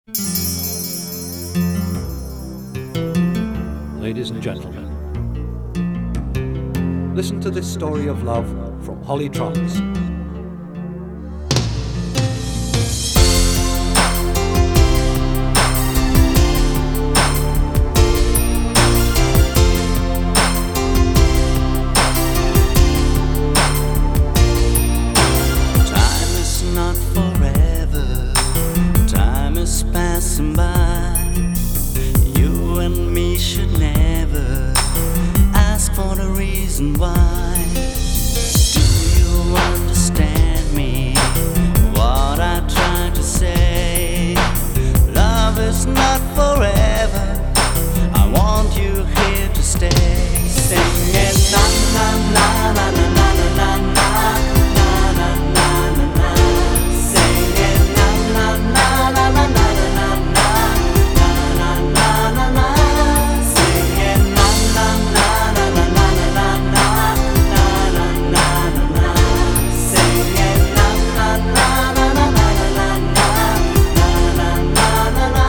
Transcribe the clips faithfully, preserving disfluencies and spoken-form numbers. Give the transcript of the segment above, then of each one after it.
Ladies and gentlemen, listen to this story of love from Holly Trance. Time is not forever, time is passing by. You and me should never ask for the reason why. Do you understand me, what I try to say? Love is not forever, I want you here to stay. Singing na na na na na na na na na na na na na. Singing na na na na na na na na na na na na na. Singing na na na na na na na na na na na na. Singing na na na na na na na na na na na.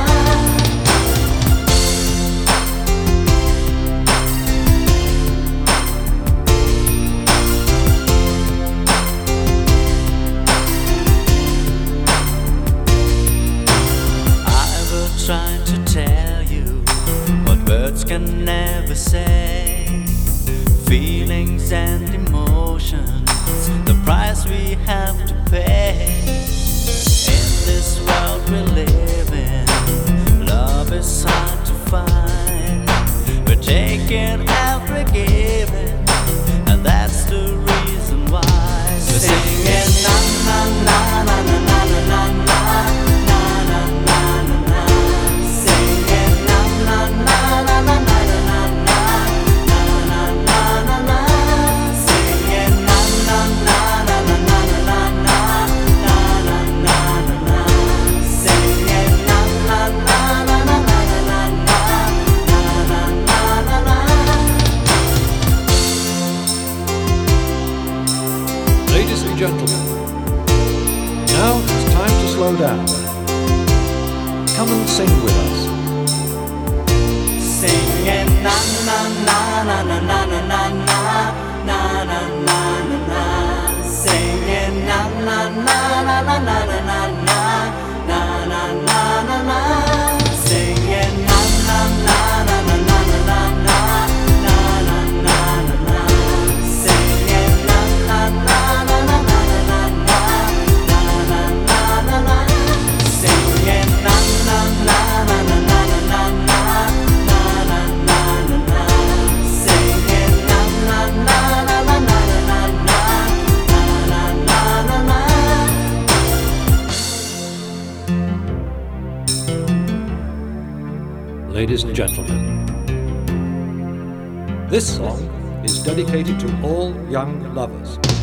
Trying to tell you what words can never say. Feelings and emotions, the price we have to pay. In this world we live in, love is hard to find. We're taking every given, and that's the reason why. We're singing na na na na na na na na. Ladies and gentlemen, now it's time to slow down. Come and sing with us. Singing na na na na na na na na na na na na na. Singing na na na na na na na na na na na na na. Singing na na na na na na na na na na na na. Singing na na na na na na na na na na na na. Singing na na na na na na na na. Ladies and gentlemen, this song is dedicated to all young lovers.